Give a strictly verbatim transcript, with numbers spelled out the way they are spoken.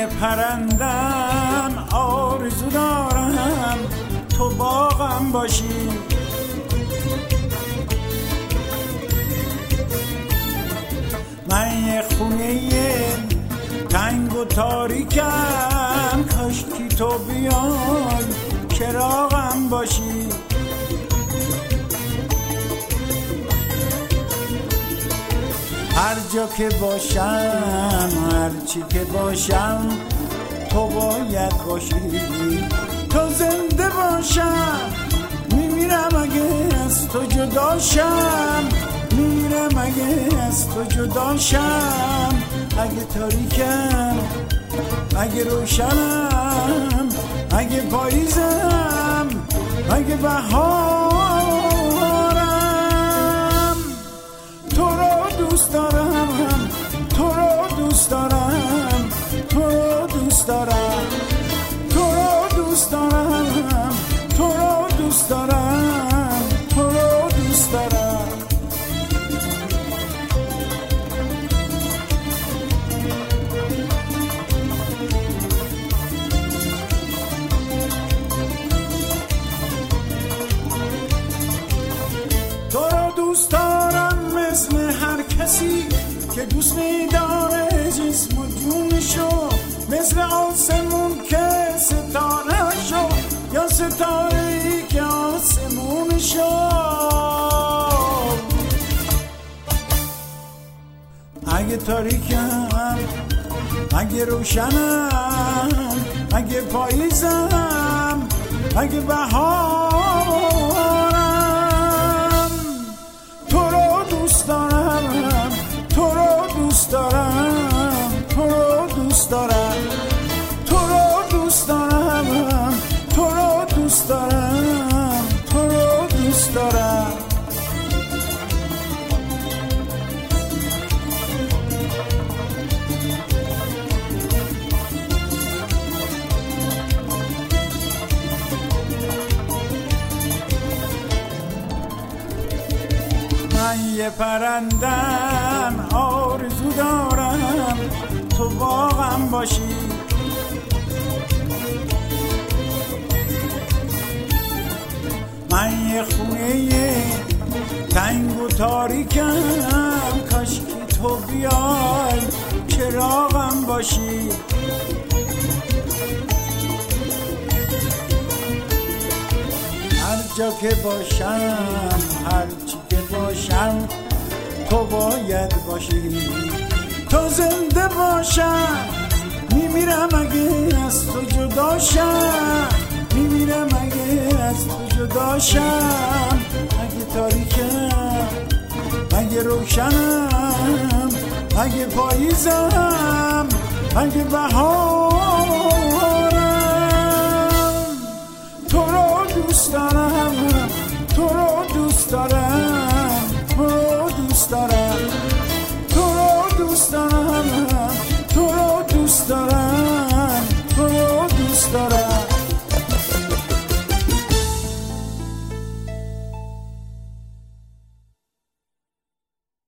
یه پرندم آرزو دارم تو باغم باشی، من یه خونه تنگ و تاریکم کاشکی تو بیای چراغم باشی، هر جا که باشم هر چی که باشم تو باید باشی، تو زنده باشم میمیرم اگه از تو جداشم، میمیرم اگه از تو جداشم، اگه تاریکم اگه روشنم اگه پاییزم اگه بهارم، تو رو دوست دارم تو رو دوست دارم تو رو دوست دارم تو رو دوست دارم تو رو دوست دارم تو رو دوست دارم. تو رو دوست دارم مثل هر کسی که دوست می‌داره جسم و جونشو، مثل آسمون که ستاره شو یا ستاره‌ای که آسمونشو، اگه تاریکم اگه روشنم اگه پاییزم اگه بهارم، تو رو دوست دارم تو رو دوست دارم تو رو دوست دارم تو رو دوست دارم تو رو دوست دارم تو رو دوست دارم. من یه پرندم آرزو دارم تو باغم باشی، من یه خونه تنگ و تاریکم کاشکی تو بیای چراغم باشی، هر جا که باشم هر چی که باشم تو باید باشی، تو زنده باشم میمیرم اگه از تو جداشم، میمیرم اگه از تو جداشم، اگه تاریکم اگه روشنم اگه پاییزم اگه بهارم، تو رو دوست دارم تو رو دوست دارم تو رو دوست دارم.